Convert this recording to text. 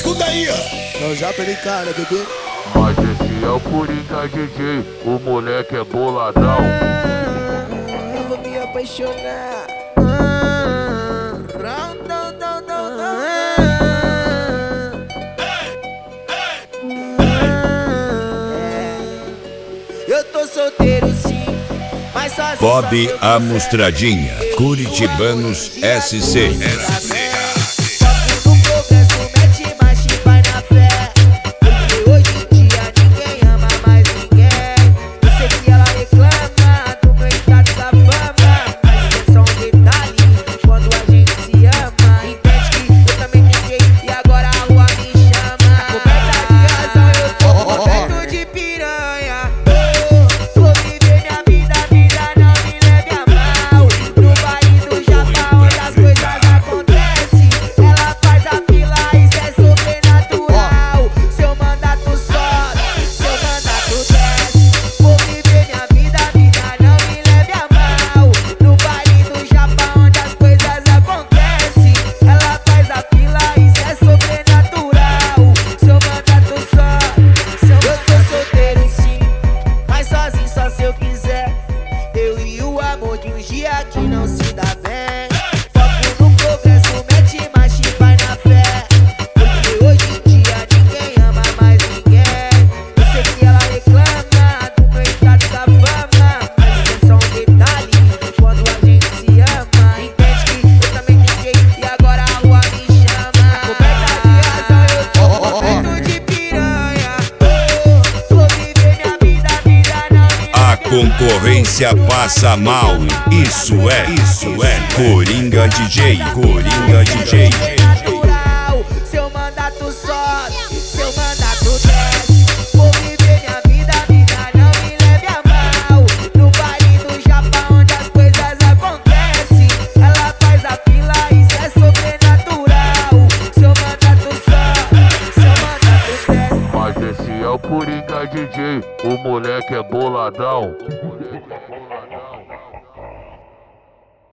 Escuta aí, ó. Não, já peraí, cara, bebê. Mas esse é o Coringa DJ, o moleque é boladão. Eu vou me apaixonar. Eu tô solteiro sim, mas sozinho. Bob Amostradinha, Curitibanos SC. Que não se dá bem. Foco no progresso, mete marcha e vai na fé. Porque hoje em dia ninguém ama mais ninguém. Eu sei que ela reclama do meu estado da fama, mas isso é só um detalhe. Quando a gente se ama, entende que eu também fiquei e agora a rua me chama. Coberta de razão, eu tô coberto de piranha. Vou viver minha vida não me A concorrência passa mal. Isso é Coringa DJ, Coringa DJ. Natural, seu mandato sobe, seu mandato desce. Vou viver minha vida não me leve a mal. No baile do Japão onde as coisas acontecem, ela faz a fila, isso é sobrenatural. Seu mandato sobe, seu mandato desce. Mas esse é o Coringa DJ, o moleque é boladão.